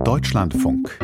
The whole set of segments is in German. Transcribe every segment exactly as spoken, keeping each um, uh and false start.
Deutschlandfunk.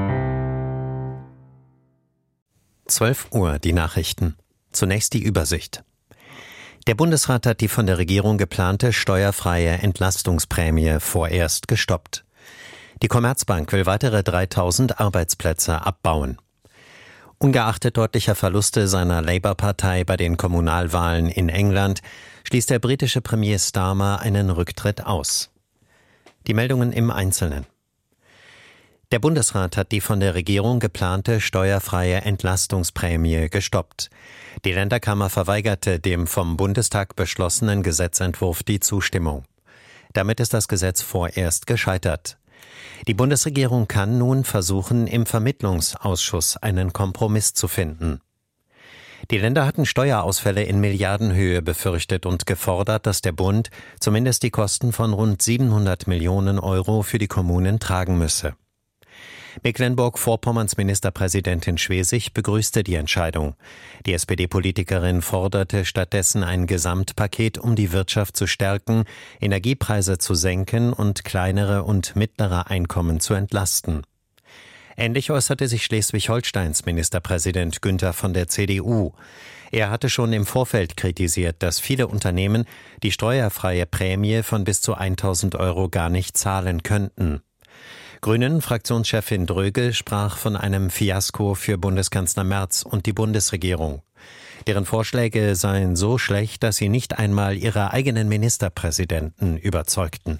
zwölf Uhr, die Nachrichten. Zunächst die Übersicht. Der Bundesrat hat die von der Regierung geplante steuerfreie Entlastungsprämie vorerst gestoppt. Die Commerzbank will weitere dreitausend Arbeitsplätze abbauen. Ungeachtet deutlicher Verluste seiner Labour-Partei bei den Kommunalwahlen in England schließt der britische Premier Starmer einen Rücktritt aus. Die Meldungen im Einzelnen. Der Bundesrat hat die von der Regierung geplante steuerfreie Entlastungsprämie gestoppt. Die Länderkammer verweigerte dem vom Bundestag beschlossenen Gesetzentwurf die Zustimmung. Damit ist das Gesetz vorerst gescheitert. Die Bundesregierung kann nun versuchen, im Vermittlungsausschuss einen Kompromiss zu finden. Die Länder hatten Steuerausfälle in Milliardenhöhe befürchtet und gefordert, dass der Bund zumindest die Kosten von rund siebenhundert Millionen Euro für die Kommunen tragen müsse. Mecklenburg-Vorpommerns Ministerpräsidentin Schwesig begrüßte die Entscheidung. Die S P D-Politikerin forderte stattdessen ein Gesamtpaket, um die Wirtschaft zu stärken, Energiepreise zu senken und kleinere und mittlere Einkommen zu entlasten. Ähnlich äußerte sich Schleswig-Holsteins Ministerpräsident Günther von der C D U. Er hatte schon im Vorfeld kritisiert, dass viele Unternehmen die steuerfreie Prämie von bis zu tausend Euro gar nicht zahlen könnten. Grünen-Fraktionschefin Dröge sprach von einem Fiasko für Bundeskanzler Merz und die Bundesregierung. Deren Vorschläge seien so schlecht, dass sie nicht einmal ihre eigenen Ministerpräsidenten überzeugten.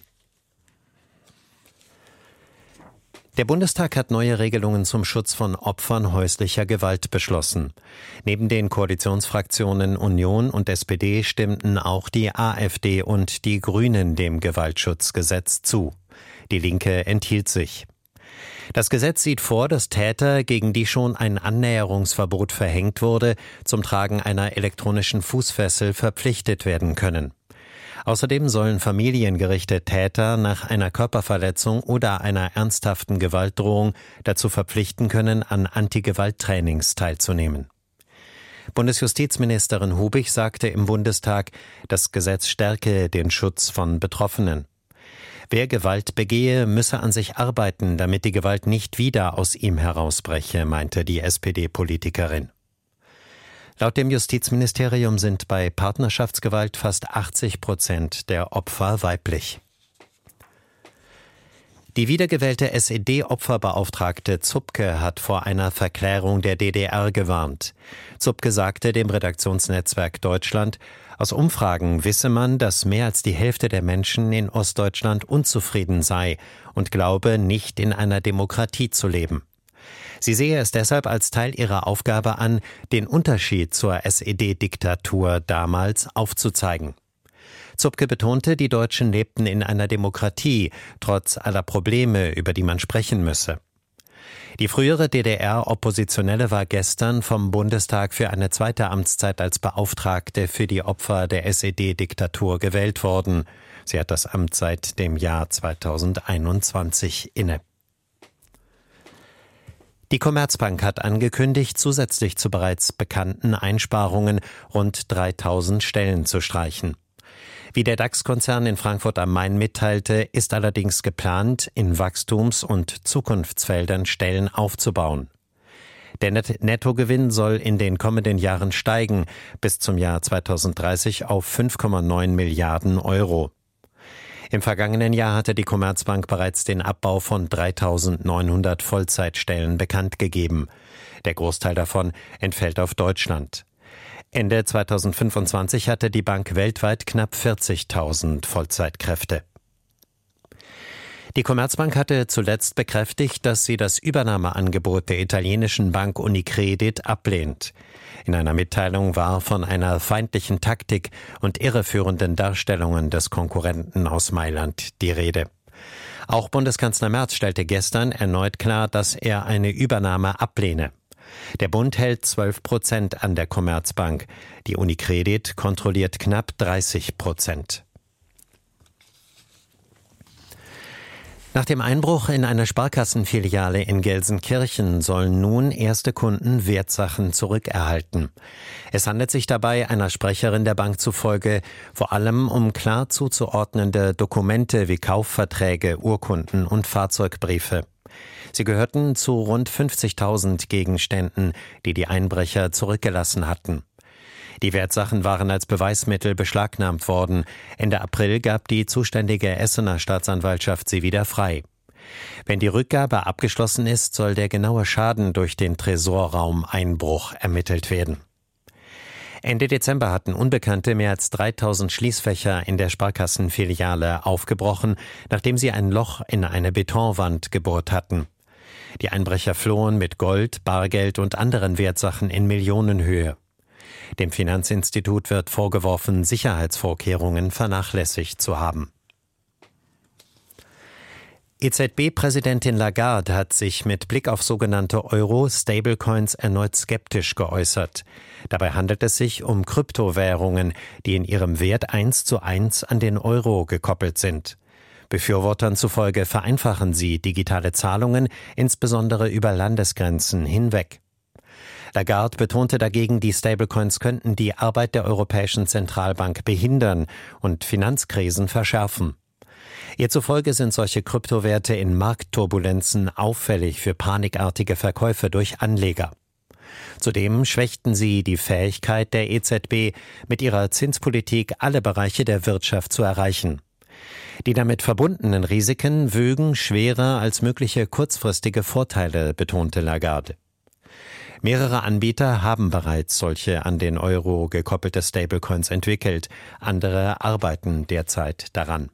Der Bundestag hat neue Regelungen zum Schutz von Opfern häuslicher Gewalt beschlossen. Neben den Koalitionsfraktionen Union und S P D stimmten auch die AfD und die Grünen dem Gewaltschutzgesetz zu. Die Linke enthielt sich. Das Gesetz sieht vor, dass Täter, gegen die schon ein Annäherungsverbot verhängt wurde, zum Tragen einer elektronischen Fußfessel verpflichtet werden können. Außerdem sollen familiengerichte Täter nach einer Körperverletzung oder einer ernsthaften Gewaltdrohung dazu verpflichten können, an Antigewalttrainings teilzunehmen. Bundesjustizministerin Hubig sagte im Bundestag, das Gesetz stärke den Schutz von Betroffenen. Wer Gewalt begehe, müsse an sich arbeiten, damit die Gewalt nicht wieder aus ihm herausbreche, meinte die S P D-Politikerin. Laut dem Justizministerium sind bei Partnerschaftsgewalt fast achtzig Prozent der Opfer weiblich. Die wiedergewählte S E D-Opferbeauftragte Zupke hat vor einer Verklärung der D D R gewarnt. Zupke sagte dem Redaktionsnetzwerk Deutschland, aus Umfragen wisse man, dass mehr als die Hälfte der Menschen in Ostdeutschland unzufrieden sei und glaube, nicht in einer Demokratie zu leben. Sie sehe es deshalb als Teil ihrer Aufgabe an, den Unterschied zur S E D-Diktatur damals aufzuzeigen. Zupke betonte, die Deutschen lebten in einer Demokratie, trotz aller Probleme, über die man sprechen müsse. Die frühere D D R-Oppositionelle war gestern vom Bundestag für eine zweite Amtszeit als Beauftragte für die Opfer der S E D-Diktatur gewählt worden. Sie hat das Amt seit dem Jahr zweitausendeinundzwanzig inne. Die Commerzbank hat angekündigt, zusätzlich zu bereits bekannten Einsparungen rund dreitausend Stellen zu streichen. Wie der DAX-Konzern in Frankfurt am Main mitteilte, ist allerdings geplant, in Wachstums- und Zukunftsfeldern Stellen aufzubauen. Der Net- Nettogewinn soll in den kommenden Jahren steigen, bis zum Jahr zweitausenddreißig auf fünf Komma neun Milliarden Euro. Im vergangenen Jahr hatte die Commerzbank bereits den Abbau von dreitausendneunhundert Vollzeitstellen bekannt gegeben. Der Großteil davon entfällt auf Deutschland. Ende zweitausendfünfundzwanzig hatte die Bank weltweit knapp vierzigtausend Vollzeitkräfte. Die Commerzbank hatte zuletzt bekräftigt, dass sie das Übernahmeangebot der italienischen Bank Unicredit ablehnt. In einer Mitteilung war von einer feindlichen Taktik und irreführenden Darstellungen des Konkurrenten aus Mailand die Rede. Auch Bundeskanzler Merz stellte gestern erneut klar, dass er eine Übernahme ablehne. Der Bund hält zwölf Prozent an der Commerzbank. Die Unicredit kontrolliert knapp dreißig Prozent. Nach dem Einbruch in eine Sparkassenfiliale in Gelsenkirchen sollen nun erste Kunden Wertsachen zurückerhalten. Es handelt sich dabei einer Sprecherin der Bank zufolge vor allem um klar zuzuordnende Dokumente wie Kaufverträge, Urkunden und Fahrzeugbriefe. Sie gehörten zu rund fünfzigtausend Gegenständen, die die Einbrecher zurückgelassen hatten. Die Wertsachen waren als Beweismittel beschlagnahmt worden. Ende April gab die zuständige Essener Staatsanwaltschaft sie wieder frei. Wenn die Rückgabe abgeschlossen ist, soll der genaue Schaden durch den Tresorraum-Einbruch ermittelt werden. Ende Dezember hatten Unbekannte mehr als dreitausend Schließfächer in der Sparkassenfiliale aufgebrochen, nachdem sie ein Loch in eine Betonwand gebohrt hatten. Die Einbrecher flohen mit Gold, Bargeld und anderen Wertsachen in Millionenhöhe. Dem Finanzinstitut wird vorgeworfen, Sicherheitsvorkehrungen vernachlässigt zu haben. E Z B-Präsidentin Lagarde hat sich mit Blick auf sogenannte Euro-Stablecoins erneut skeptisch geäußert. Dabei handelt es sich um Kryptowährungen, die in ihrem Wert eins zu eins an den Euro gekoppelt sind. Befürwortern zufolge vereinfachen sie digitale Zahlungen, insbesondere über Landesgrenzen hinweg. Lagarde betonte dagegen, die Stablecoins könnten die Arbeit der Europäischen Zentralbank behindern und Finanzkrisen verschärfen. Ihr zufolge sind solche Kryptowerte in Marktturbulenzen auffällig für panikartige Verkäufe durch Anleger. Zudem schwächten sie die Fähigkeit der E Z B, mit ihrer Zinspolitik alle Bereiche der Wirtschaft zu erreichen. Die damit verbundenen Risiken wögen schwerer als mögliche kurzfristige Vorteile, betonte Lagarde. Mehrere Anbieter haben bereits solche an den Euro gekoppelte Stablecoins entwickelt. Andere arbeiten derzeit daran.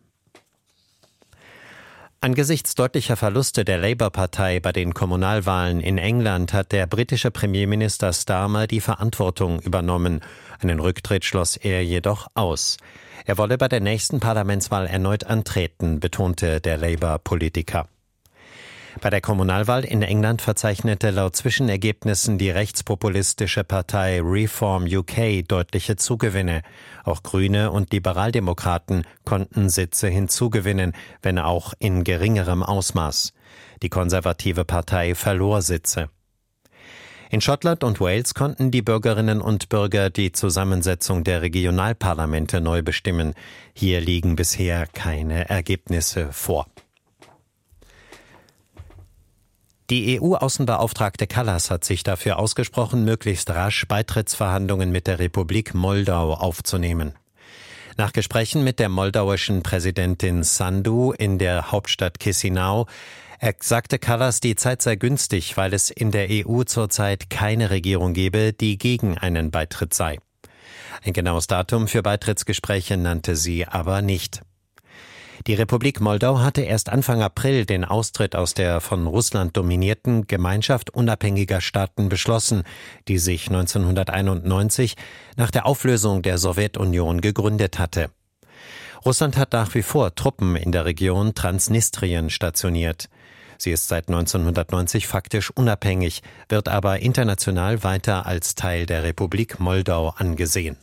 Angesichts deutlicher Verluste der Labour-Partei bei den Kommunalwahlen in England hat der britische Premierminister Starmer die Verantwortung übernommen. Einen Rücktritt schloss er jedoch aus. Er wolle bei der nächsten Parlamentswahl erneut antreten, betonte der Labour-Politiker. Bei der Kommunalwahl in England verzeichnete laut Zwischenergebnissen die rechtspopulistische Partei Reform U K deutliche Zugewinne. Auch Grüne und Liberaldemokraten konnten Sitze hinzugewinnen, wenn auch in geringerem Ausmaß. Die konservative Partei verlor Sitze. In Schottland und Wales konnten die Bürgerinnen und Bürger die Zusammensetzung der Regionalparlamente neu bestimmen. Hier liegen bisher keine Ergebnisse vor. Die E U-Außenbeauftragte Kallas hat sich dafür ausgesprochen, möglichst rasch Beitrittsverhandlungen mit der Republik Moldau aufzunehmen. Nach Gesprächen mit der moldauischen Präsidentin Sandu in der Hauptstadt Chisinau sagte Kallas, die Zeit sei günstig, weil es in der E U zurzeit keine Regierung gebe, die gegen einen Beitritt sei. Ein genaues Datum für Beitrittsgespräche nannte sie aber nicht. Die Republik Moldau hatte erst Anfang April den Austritt aus der von Russland dominierten Gemeinschaft unabhängiger Staaten beschlossen, die sich neunzehnhunderteinundneunzig nach der Auflösung der Sowjetunion gegründet hatte. Russland hat nach wie vor Truppen in der Region Transnistrien stationiert. Sie ist seit neunzehnhundertneunzig faktisch unabhängig, wird aber international weiter als Teil der Republik Moldau angesehen.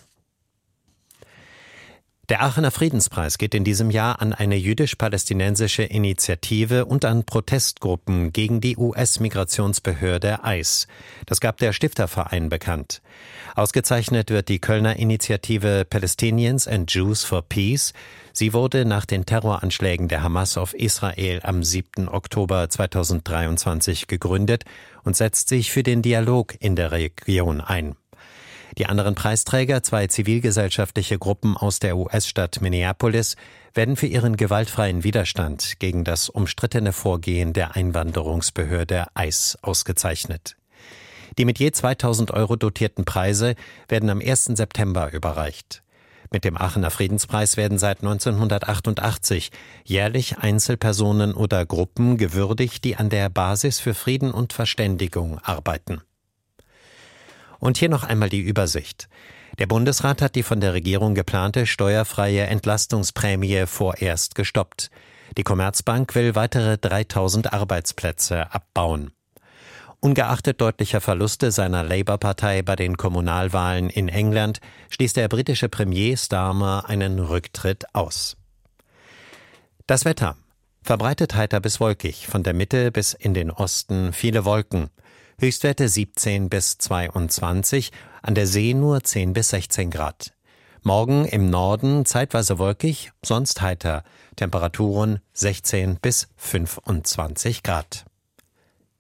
Der Aachener Friedenspreis geht in diesem Jahr an eine jüdisch-palästinensische Initiative und an Protestgruppen gegen die U S-Migrationsbehörde I C E. Das gab der Stifterverein bekannt. Ausgezeichnet wird die Kölner Initiative Palestinians and Jews for Peace. Sie wurde nach den Terroranschlägen der Hamas auf Israel am siebten Oktober zweitausenddreiundzwanzig gegründet und setzt sich für den Dialog in der Region ein. Die anderen Preisträger, zwei zivilgesellschaftliche Gruppen aus der U S-Stadt Minneapolis, werden für ihren gewaltfreien Widerstand gegen das umstrittene Vorgehen der Einwanderungsbehörde I C E ausgezeichnet. Die mit je zweitausend Euro dotierten Preise werden am ersten September überreicht. Mit dem Aachener Friedenspreis werden seit neunzehnhundertachtundachtzig jährlich Einzelpersonen oder Gruppen gewürdigt, die an der Basis für Frieden und Verständigung arbeiten. Und hier noch einmal die Übersicht. Der Bundesrat hat die von der Regierung geplante steuerfreie Entlastungsprämie vorerst gestoppt. Die Commerzbank will weitere dreitausend Arbeitsplätze abbauen. Ungeachtet deutlicher Verluste seiner Labour-Partei bei den Kommunalwahlen in England schließt der britische Premier Starmer einen Rücktritt aus. Das Wetter. Verbreitet heiter bis wolkig, von der Mitte bis in den Osten viele Wolken. Höchstwerte siebzehn bis zweiundzwanzig, an der See nur zehn bis sechzehn Grad. Morgen im Norden zeitweise wolkig, sonst heiter. Temperaturen sechzehn bis fünfundzwanzig Grad.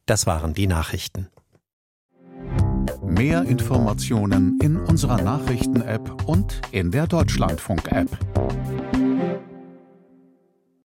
Das waren die Nachrichten. Mehr Informationen in unserer Nachrichten-App und in der Deutschlandfunk-App.